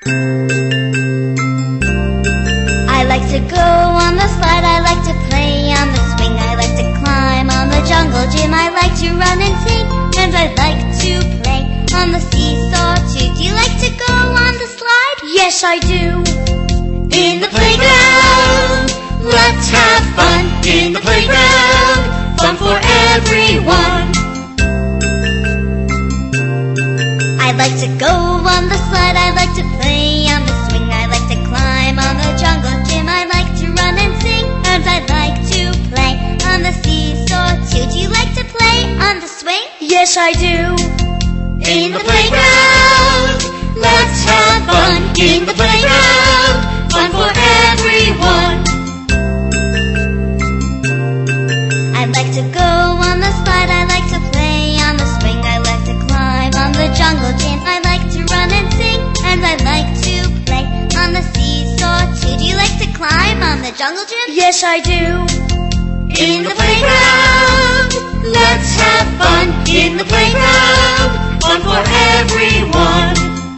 I like to go on the slide, I like to play on the swing, I like to climb on the jungle gym, I like to run and sing, and I like to play on the seesaw too. Do you like to go on the slide? Yes, I do. In the playground, let's have fun. In the playground, fun for everyone. I like to go on the slide, I like to play on the swing, I like to climb on the jungle gym, I like to run and sing, and I like to play on the seesaw too. Do you like to play on the swing? Yes, I do. In the playground, let's have fun. In the playground, fun for everyone. I like to go on the slide, I like to play on the swing, I like to climb on the jungle gym, I like to run and sing, and I like to play on the seesaw too. Do you like to climb on the jungle gym? Yes, I do. In the playground, let's have fun. In the playground, fun for everyone.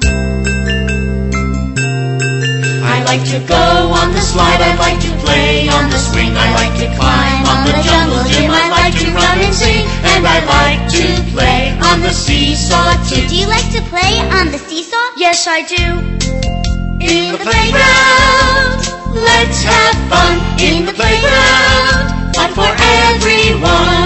I like to go on the slide, I like to play on the swing, I like to climb on the jungle gym, I like to run and sing, and I like to play on the seesaw too. Do you like to play on the seesaw? Yes, I do. In the playground, let's have fun. In the playground, fun for everyone.